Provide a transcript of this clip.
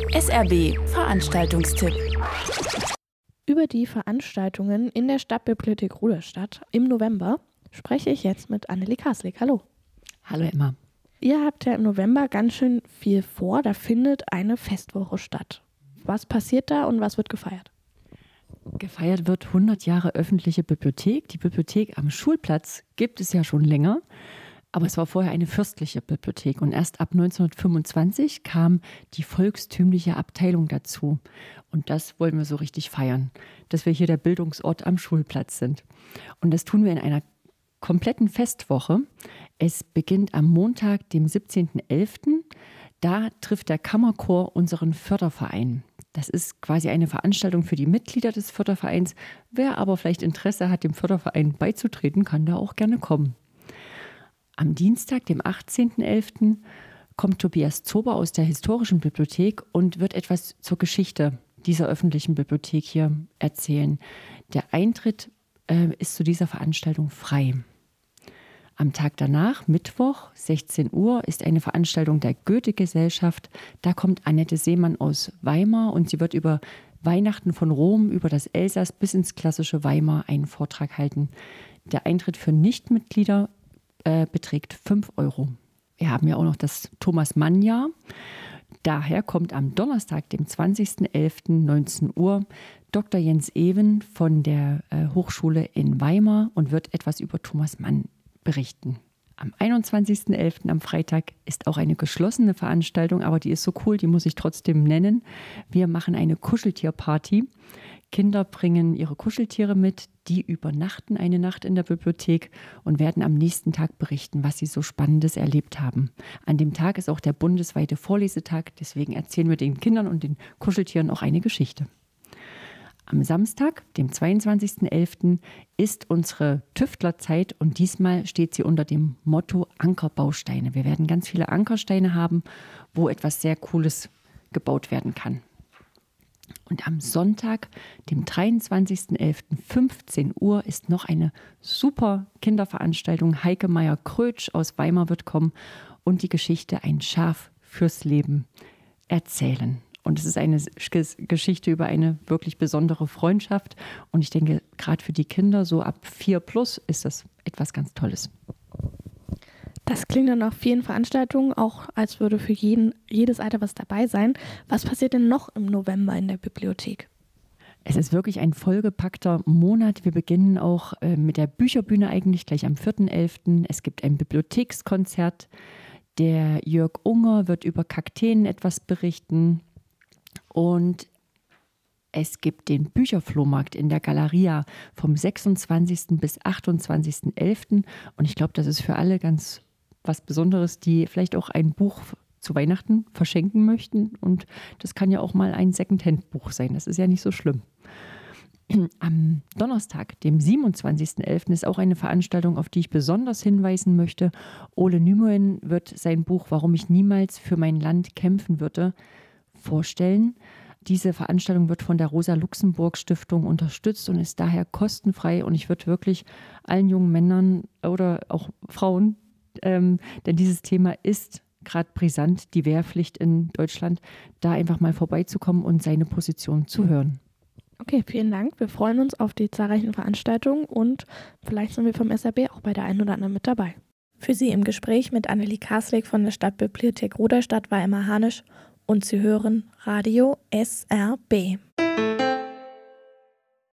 SRB Veranstaltungstipp. Über die Veranstaltungen in der Stadtbibliothek Rudolstadt im November spreche ich jetzt mit Annelie Karslik. Hallo. Hallo Emma. Ihr habt ja im November ganz schön viel vor. Da findet eine Festwoche statt. Was passiert da und was wird gefeiert? Gefeiert wird 100 Jahre öffentliche Bibliothek. Die Bibliothek am Schulplatz gibt es ja schon länger, aber es war vorher eine fürstliche Bibliothek. Und erst ab 1925 kam die volkstümliche Abteilung dazu. Und das wollen wir so richtig feiern, dass wir hier der Bildungsort am Schulplatz sind. Und das tun wir in einer kompletten Festwoche. Es beginnt am Montag, dem 17.11. Da trifft der Kammerchor unseren Förderverein. Das ist quasi eine Veranstaltung für die Mitglieder des Fördervereins. Wer aber vielleicht Interesse hat, dem Förderverein beizutreten, kann da auch gerne kommen. Am Dienstag, dem 18.11., kommt Tobias Zober aus der Historischen Bibliothek und wird etwas zur Geschichte dieser öffentlichen Bibliothek hier erzählen. Der Eintritt ist zu dieser Veranstaltung frei. Am Tag danach, Mittwoch, 16 Uhr, ist eine Veranstaltung der Goethe-Gesellschaft. Da kommt Annette Seemann aus Weimar und sie wird über Weihnachten von Rom, über das Elsass bis ins klassische Weimar einen Vortrag halten. Der Eintritt für Nichtmitglieder beträgt 5 Euro. Wir haben ja auch noch das Thomas-Mann-Jahr. Daher kommt am Donnerstag, dem 20.11., 19 Uhr, Dr. Jens Even von der Hochschule in Weimar und wird etwas über Thomas Mann berichten. Am 21.11., am Freitag, ist auch eine geschlossene Veranstaltung, aber die ist so cool, die muss ich trotzdem nennen. Wir machen eine Kuscheltierparty. Kinder bringen ihre Kuscheltiere mit, die übernachten eine Nacht in der Bibliothek und werden am nächsten Tag berichten, was sie so Spannendes erlebt haben. An dem Tag ist auch der bundesweite Vorlesetag, deswegen erzählen wir den Kindern und den Kuscheltieren auch eine Geschichte. Am Samstag, dem 22.11., ist unsere Tüftlerzeit und diesmal steht sie unter dem Motto Ankerbausteine. Wir werden ganz viele Ankersteine haben, wo etwas sehr Cooles gebaut werden kann. Und am Sonntag, dem 23.11., 15 Uhr, ist noch eine super Kinderveranstaltung. Heike Meier-Krötsch aus Weimar wird kommen und die Geschichte Ein Schaf fürs Leben erzählen. Und es ist eine Geschichte über eine wirklich besondere Freundschaft. Und ich denke, gerade für die Kinder, so ab 4+ ist das etwas ganz Tolles. Das klingt dann nach vielen Veranstaltungen, auch als würde für jedes Alter was dabei sein. Was passiert denn noch im November in der Bibliothek? Es ist wirklich ein vollgepackter Monat. Wir beginnen auch mit der Bücherbühne eigentlich gleich am 4.11. Es gibt ein Bibliothekskonzert. Der Jörg Unger wird über Kakteen etwas berichten. Und es gibt den Bücherflohmarkt in der Galeria vom 26. bis 28.11. Und ich glaube, das ist für alle ganz was Besonderes, die vielleicht auch ein Buch zu Weihnachten verschenken möchten. Und das kann ja auch mal ein Secondhand-Buch sein. Das ist ja nicht so schlimm. Am Donnerstag, dem 27.11., ist auch eine Veranstaltung, auf die ich besonders hinweisen möchte. Ole Nymoen wird sein Buch Warum ich niemals für mein Land kämpfen würde vorstellen. Diese Veranstaltung wird von der Rosa-Luxemburg-Stiftung unterstützt und ist daher kostenfrei. Und ich würde wirklich allen jungen Männern oder auch Frauen, denn dieses Thema ist gerade brisant, die Wehrpflicht in Deutschland, da einfach mal vorbeizukommen und seine Position zu hören. Okay, vielen Dank. Wir freuen uns auf die zahlreichen Veranstaltungen und vielleicht sind wir vom SRB auch bei der einen oder anderen mit dabei. Für Sie im Gespräch mit Annelie Karslik von der Stadtbibliothek Rudolstadt war Emma Hanisch und Sie hören Radio SRB.